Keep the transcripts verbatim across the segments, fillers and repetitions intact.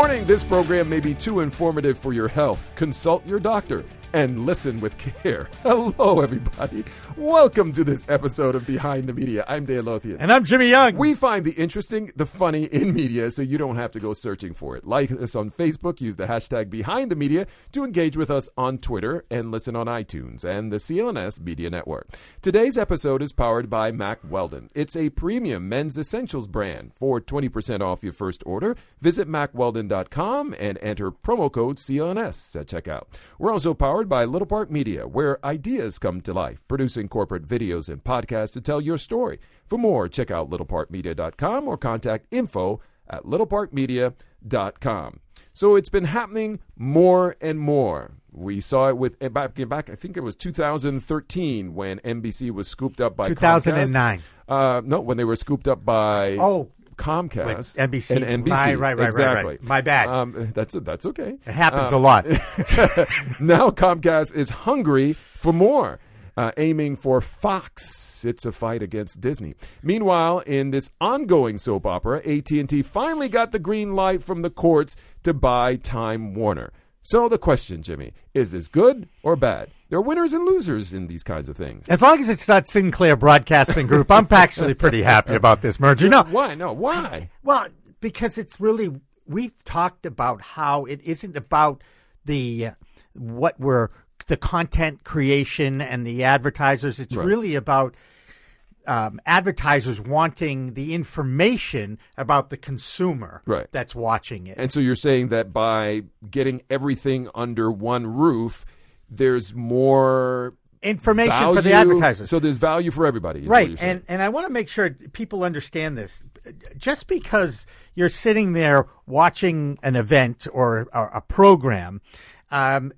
Warning, this program may be too informative for your health. Consult your doctor and listen with care. Hello, everybody. Welcome to this episode of Behind the Media. I'm Dale Lothian. And I'm Jimmy Young. We find the interesting, the funny in media, so you don't have to go searching for it. Like us on Facebook, use the hashtag Behind the Media to engage with us on Twitter, and listen on iTunes and the C L N S Media Network. Today's episode is powered by Mack Weldon. It's a premium men's essentials brand. For twenty percent off your first order, visit mack weldon dot com and enter promo code C L N S at checkout. We're also powered by Little Park Media, where ideas come to life, producing corporate videos and podcasts to tell your story. For more, check out little park media dot com or contact info at little park media dot com. So it's been happening more and more. We saw it with back, back I think it was two thousand thirteen when N B C was scooped up by two thousand nine. Comcast. Uh, no, when they were scooped up by oh. Comcast With N B C. and N B C. Right, right, right, exactly. right, right. My bad. Um, that's that's okay. It happens uh, a lot. Now Comcast is hungry for more, uh, aiming for Fox. It's a fight against Disney. Meanwhile, in this ongoing soap opera, A T and T finally got the green light from the courts to buy Time Warner. So the question, Jimmy, is this good or bad? There are winners and losers in these kinds of things. As long as it's not Sinclair Broadcasting Group, I'm actually pretty happy about this merger. No, why? No, why? Well, because it's really, we've talked about how it isn't about the uh, what we're the content creation and the advertisers. It's right. really about um, advertisers wanting the information about the consumer right. that's watching it. And so you're saying that by getting everything under one roof, there's more information value for the advertisers. So there's value for everybody. Is right. What you're and and I want to make sure people understand this. Just because you're sitting there watching an event or, or a program, um,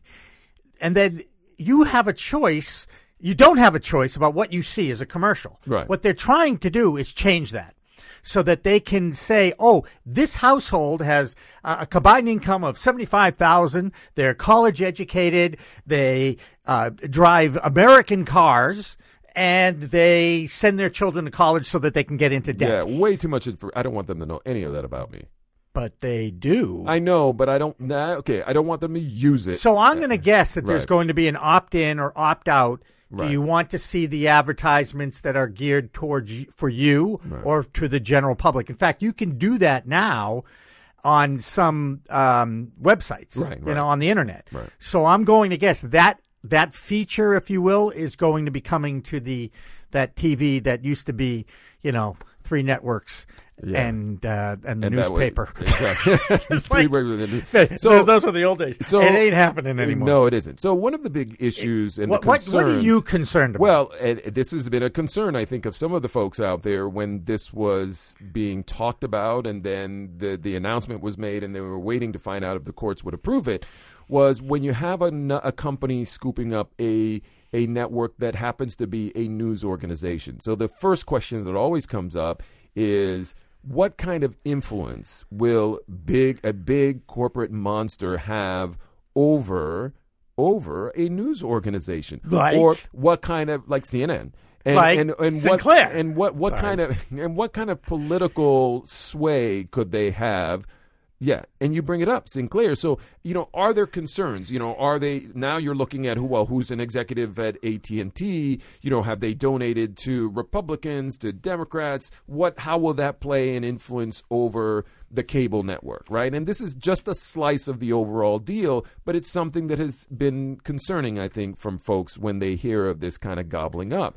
and then you have a choice, you don't have a choice about what you see as a commercial. Right. What they're trying to do is change that, so that they can say, oh, this household has a combined income of seventy-five thousand dollars. They're college educated. They uh, drive American cars, and they send their children to college so that they can get into debt. Yeah, way too much. Info- I don't want them to know any of that about me. But they do. I know, but I don't. Nah, okay, I don't want them to use it. So I'm going to guess that there's Right. going to be an opt-in or opt-out. Right. Do you want to see the advertisements that are geared towards you, for you Right. or to the general public? In fact, you can do that now on some um, websites, Right, you right. know, on the internet. Right. So I'm going to guess that that feature, if you will, is going to be coming to the that T V that used to be, you know, three networks. Yeah. And uh, and the And that way- newspaper. exactly. It's Three like- regular- so those were the old days. so- it ain't happening anymore. No, it isn't. So one of the big issues and What, the what, concerns. what are you concerned about? Well, and this has been a concern, I think, of some of the folks out there when this was being talked about, and then the the announcement was made, and they were waiting to find out if the courts would approve it. Was when you have a, a company scooping up a a network that happens to be a news organization. So the first question that always comes up is, what kind of influence will big a big corporate monster have over over a news organization? Like? Or what kind of, like C N N? And, Like and, and Sinclair. What, and what, what Sorry. kind of and what kind of political sway could they have? Yeah, and you bring it up, Sinclair. So, you know, are there concerns? You know, are they now? You're looking at who? Well, who's an executive at A T and T? You know, have they donated to Republicans, to Democrats? What? How will that play an influence over the cable network? Right, and this is just a slice of the overall deal, but it's something that has been concerning, I think, from folks when they hear of this kind of gobbling up.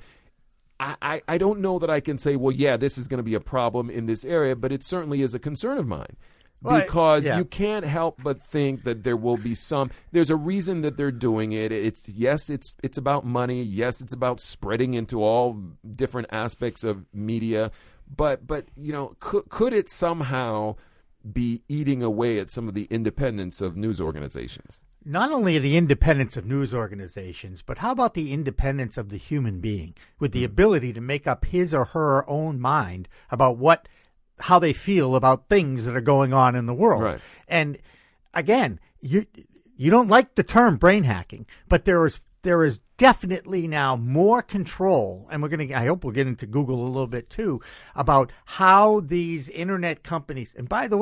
I, I, I don't know that I can say, well, yeah, this is going to be a problem in this area, but it certainly is a concern of mine. Well, Because yeah. you can't help but think that there will be some. There's a reason that they're doing it. It's yes, it's it's about money. Yes, it's about spreading into all different aspects of media. But but you know, could could it somehow be eating away at some of the independence of news organizations? Not only the independence of news organizations, but how about the independence of the human being with the ability to make up his or her own mind about what. How they feel about things that are going on in the world. Right. And again, you you don't like the term brain hacking, but there is there is definitely now more control, and we're going to I hope we'll get into Google a little bit too, about how these internet companies, and by the way,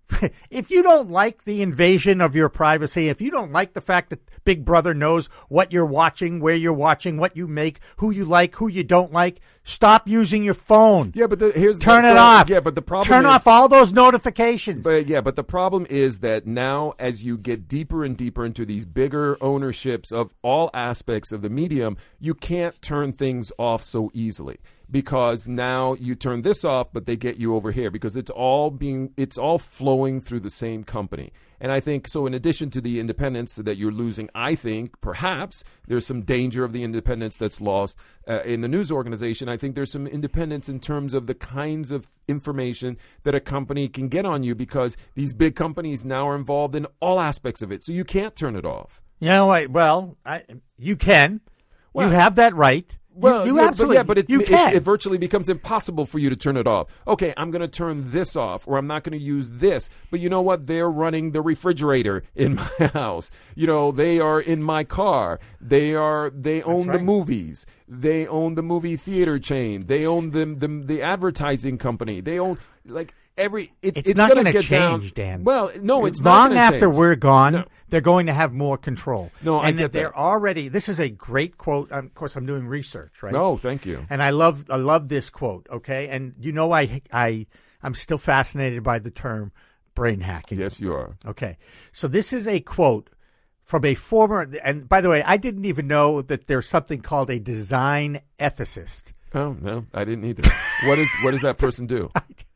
if you don't like the invasion of your privacy, if you don't like the fact that Big Brother knows what you're watching, where you're watching, what you make, who you like, who you don't like, stop using your phone. Yeah, but the, here's turn the, it so, off. Yeah, but the problem turn is, off all those notifications. But yeah, but the problem is that now, as you get deeper and deeper into these bigger ownerships of all aspects of the medium, you can't turn things off so easily. Because now you turn this off, but they get you over here because it's all being it's all flowing through the same company. And I think so. In addition to the independence that you're losing, I think perhaps there's some danger of the independence that's lost uh, in the news organization. I think there's some independence in terms of the kinds of information that a company can get on you because these big companies now are involved in all aspects of it. So you can't turn it off. You know, I, well, I, you can. Well, you have that right. Well, you, you yeah, absolutely, but yeah, but it, you it, can. it virtually becomes impossible for you to turn it off. Okay, I'm going to turn this off, or I'm not going to use this. But you know what? They're running the refrigerator in my house. You know, they are in my car. They are. They own right. the movies. They own the movie theater chain. They own the the, the advertising company. They own like. Every it, it's, it's not going to to change, down. Dan. Well, no, it's long not after change. we're gone. No. They're going to have more control. No, I and get they're that. already. This is a great quote. Um, of course, I'm doing research, right? No, thank you. And I love, I love this quote. Okay, and you know, I, I, I'm still fascinated by the term brain hacking. Yes, you are. Okay, so this is a quote from a former. And by the way, I didn't even know that there's something called a design ethicist. Oh no, I didn't either. what is what does that person do?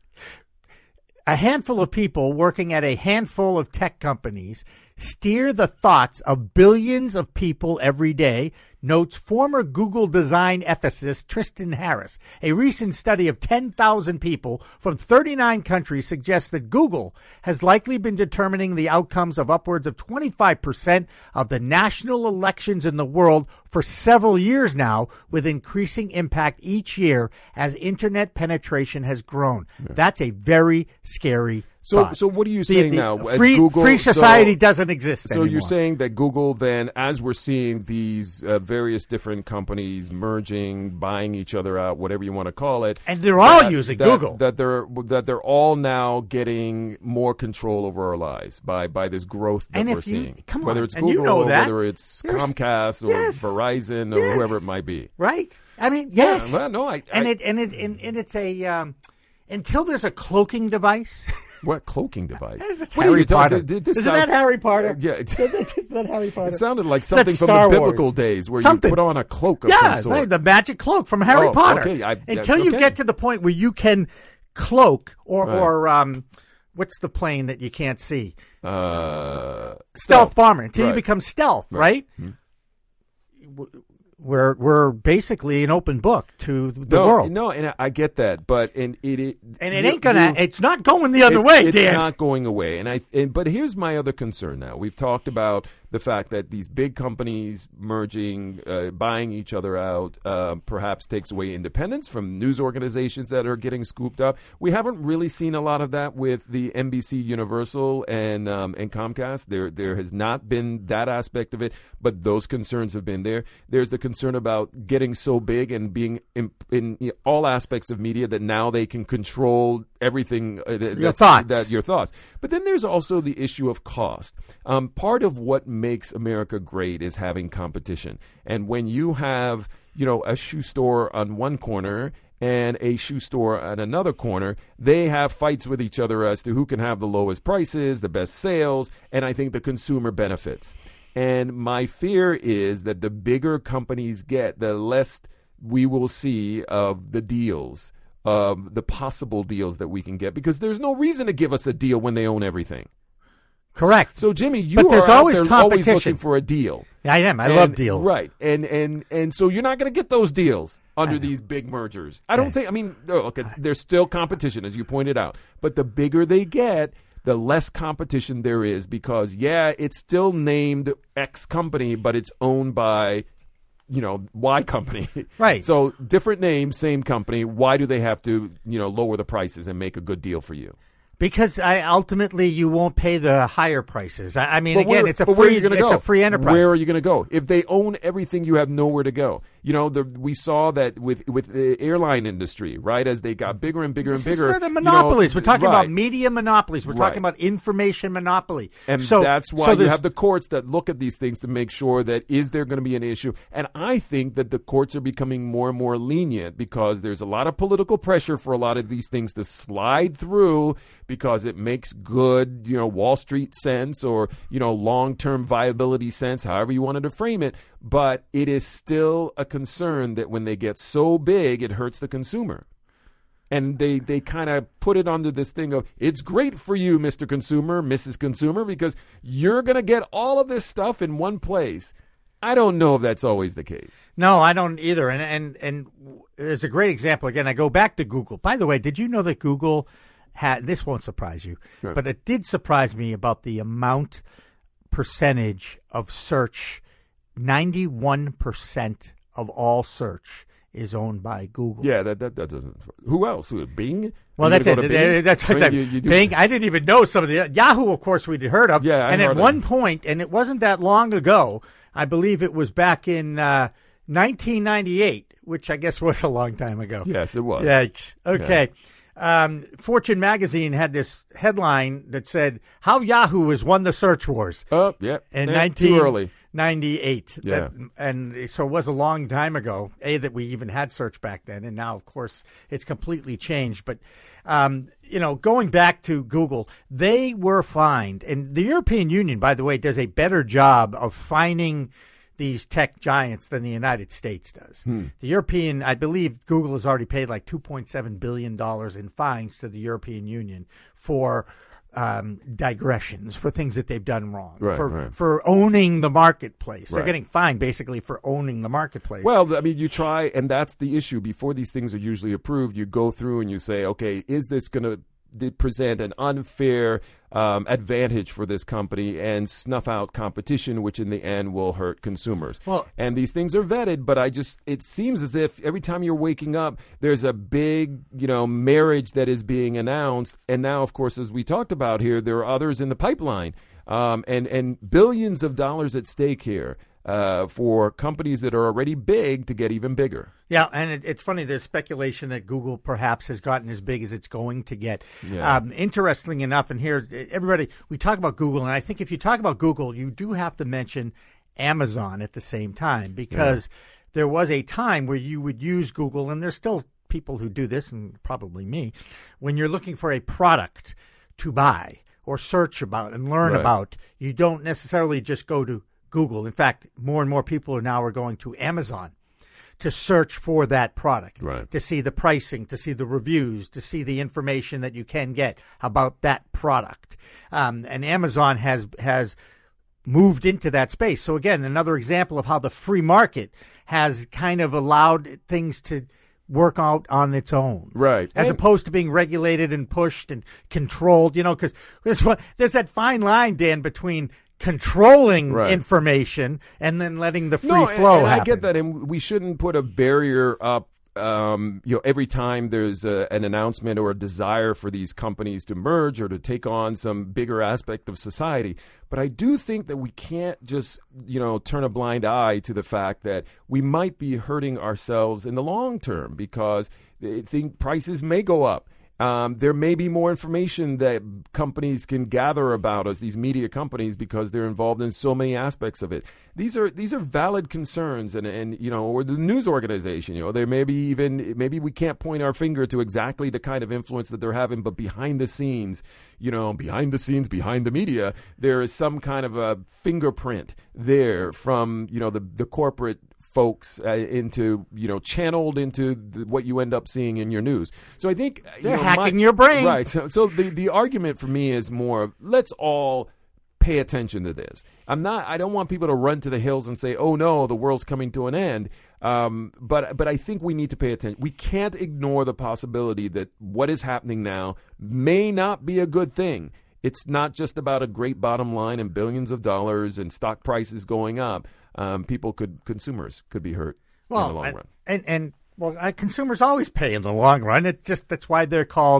A handful of people working at a handful of tech companies steer the thoughts of billions of people every day, notes former Google design ethicist Tristan Harris. A recent study of ten thousand people from thirty-nine countries suggests that Google has likely been determining the outcomes of upwards of twenty-five percent of the national elections in the world for several years now, with increasing impact each year as internet penetration has grown. Yeah. That's a very scary So, thought. so what are you The- saying the now? As free, Google, free society so, doesn't exist So anymore. you're saying that Google then, as we're seeing these uh, various different companies merging, buying each other out, whatever you want to call it, and they're all that, using that, Google. That they're that they're all now getting more control over our lives by by this growth that And if we're you- seeing. come whether on, it's and Google, you know or that. whether it's There's- Comcast or yes. Verizon or Yes. whoever it might be. Right? I mean, yes. Yeah, well, no, I, and I- it and it and, and it's a um, until there's a cloaking device. What cloaking device? That's What are Harry you talking- Potter. th- this Isn't sounds- that Harry Potter? Uh, yeah. Isn't that Harry Potter? It sounded like It's something that from Star the Wars. biblical days where Something. you put on a cloak of Yeah, some sort. like the magic cloak from Harry Oh, Potter. okay, I- Until you okay. get to the point where you can cloak or Right. or um, what's the plane that you can't see? Uh, Stealth bomber. Until you Right. become stealth, right? Hmm. W- We're we're basically an open book to the no, world, No, and I, I get that, but and it, it and it you- ain't gonna. you- it's not going the other it's, way, it's Dan. not going away, and I. And, but here's my other concern. Now we've talked about the fact that these big companies merging, uh, buying each other out, uh, perhaps takes away independence from news organizations that are getting scooped up. We haven't really seen a lot of that with the N B C Universal and um, and Comcast. There there has not been that aspect of it, but those concerns have been there. There's the concern about getting so big and being in, in you know, all aspects of media that now they can control everything. Uh, that, Your thoughts. That, your thoughts. But then there's also the issue of cost. Um, part of what makes America great is having competition. And when you have, you know, a shoe store on one corner and a shoe store on another corner, they have fights with each other as to who can have the lowest prices, the best sales, and I think the consumer benefits. And my fear is that the bigger companies get, the less we will see of the deals, of the possible deals that we can get, because there's no reason to give us a deal when they own everything. Correct. So, Jimmy, you But are there's out always there always competition. looking for a deal. I am. I And- love deals. Right. And and and so you're not going to get those deals under these big mergers. I don't I- think, I mean, no, look, it's, there's still competition, as you pointed out. But the bigger they get, the less competition there is because, yeah, it's still named X company, but it's owned by, you know, Y company. Right. So different name, same company. Why do they have to, you know, lower the prices and make a good deal for you? Because I ultimately you won't pay the higher prices. I, I mean, But again, where- it's a but where are free. you gonna It's go? a free enterprise. Where are you going to go? If they own everything, you have nowhere to go. You know, the, we saw that with with the airline industry, right? As they got bigger and bigger this and bigger. Is the monopolies. You know, We're talking right. about media monopolies. We're Right. talking about information monopoly. And so, that's why so you have the courts that look at these things to make sure that is there going to be an issue. And I think that the courts are becoming more and more lenient because there's a lot of political pressure for a lot of these things to slide through because it makes good, you know, Wall Street sense or, you know, long-term viability sense, however you wanted to frame it. But it is still a concern that when they get so big, it hurts the consumer. And they, they kind of put it under this thing of, it's great for you, Mister Consumer, Missus Consumer, because you're going to get all of this stuff in one place. I don't know if that's always the case. No, I don't either. And and and there's a great example. Again, I go back to Google. By the way, did you know that Google had, this won't surprise you, Sure. but it did surprise me about the amount, percentage of search. ninety-one percent of all search is owned by Google. Yeah, that that, that doesn't. Who else? Who, Bing? Well, Are you that's gonna it. go to Bing? That's what I Right, said. you- you do- Bing. I didn't even know some of the Yahoo. Of course, we'd heard of. Yeah, I and heard at of one it. point, and it wasn't that long ago. I believe it was back in uh, nineteen ninety-eight, which I guess was a long time ago. Yes, it was. Yikes. Okay. Um, Fortune magazine had this headline that said, "How Yahoo has won the search wars." Oh, yeah. In Eh, too early. nineteen ninety-eight. Yeah. That- and so it was a long time ago, A, that we even had search back then. And now, of course, it's completely changed. But, um, you know, going back to Google, they were fined. And the European Union, by the way, does a better job of fining these tech giants than the United States does. Hmm. The European, I believe Google has already paid like two point seven billion dollars in fines to the European Union for um, digressions, for things that they've done wrong, Right, for right. for owning the marketplace. They're Right. getting fined basically for owning the marketplace. Well, I mean, you try, and that's the issue. Before these things are usually approved, you go through and you say, okay, is this going to present an unfair um, advantage for this company and snuff out competition, which in the end will hurt consumers. Well- and these things are vetted, but I just, it seems as if every time you're waking up, there's a big, you know, marriage that is being announced. And now, of course, as we talked about here, there are others in the pipeline um, and, and billions of dollars at stake here. Uh, for companies that are already big to get even bigger. Yeah, and it, it's funny. There's speculation that Google perhaps has gotten as big as it's going to get. Yeah. Um, interestingly enough, and here, everybody, we talk about Google, and I think if you talk about Google, you do have to mention Amazon at the same time because yeah. there was a time where you would use Google, and there's still people who do this, and probably me, when you're looking for a product to buy or search about and learn Right. about, you don't necessarily just go to Google. In fact, more and more people are now are going to Amazon to search for that product, Right. to see the pricing, to see the reviews, to see the information that you can get about that product. Um, and Amazon has has moved into that space. So again, another example of how the free market has kind of allowed things to work out on its own. Right. As And- opposed to being regulated and pushed and controlled, you know, because there's, one- there's that fine line, Dan, between controlling Right. information and then letting the free no, and- flow and I happen. get that, and we shouldn't put a barrier up. Um, you know, every time there's a, an announcement or a desire for these companies to merge or to take on some bigger aspect of society. But I do think that we can't just, you know, turn a blind eye to the fact that we might be hurting ourselves in the long term because I think prices may go up. Um, there may be more information that companies can gather about us, these media companies, because they're involved in so many aspects of it. These are these are valid concerns, and and you know, or the news organization, you know, there may be even maybe we can't point our finger to exactly the kind of influence that they're having, but behind the scenes, you know, behind the scenes, behind the media, there is some kind of a fingerprint there from you know the the corporate folks uh, into, you know, channeled into the, what you end up seeing in your news. So I think you They're know, hacking my- your brain. Right. So, so the, the argument for me is more of let's all pay attention to this. I'm not, I don't want people to run to the hills and say, oh no, the world's coming to an end. Um, but, but I think we need to pay attention. We can't ignore the possibility that what is happening now may not be a good thing. It's not just about a great bottom line and billions of dollars and stock prices going up. Um, people could, consumers could be hurt well, in the long and, run. And, and well, uh, consumers always pay in the long run. It just that's why they're called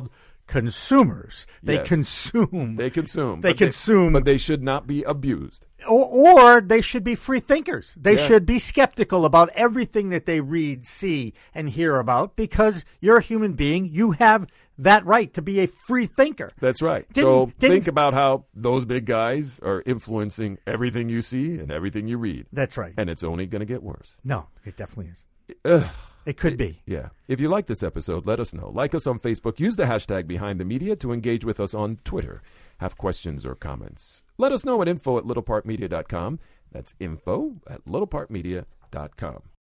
consumers. They Yes. consume. They consume. They but consume. but they should not be abused. Or, or they should be free thinkers. They Yeah. should be skeptical about everything that they read, see, and hear about, because you're a human being. You have that right to be a free thinker. That's right. Didn't- so didn't- think about how those big guys are influencing everything you see and everything you read. That's right. And it's only going to get worse. No, it definitely is. Ugh. It could be. Yeah. If you like this episode, let us know. Like us on Facebook. Use the hashtag Behind the Media to engage with us on Twitter. Have questions or comments. Let us know at info at littlepartmedia dot com. That's info at littlepartmedia dot com.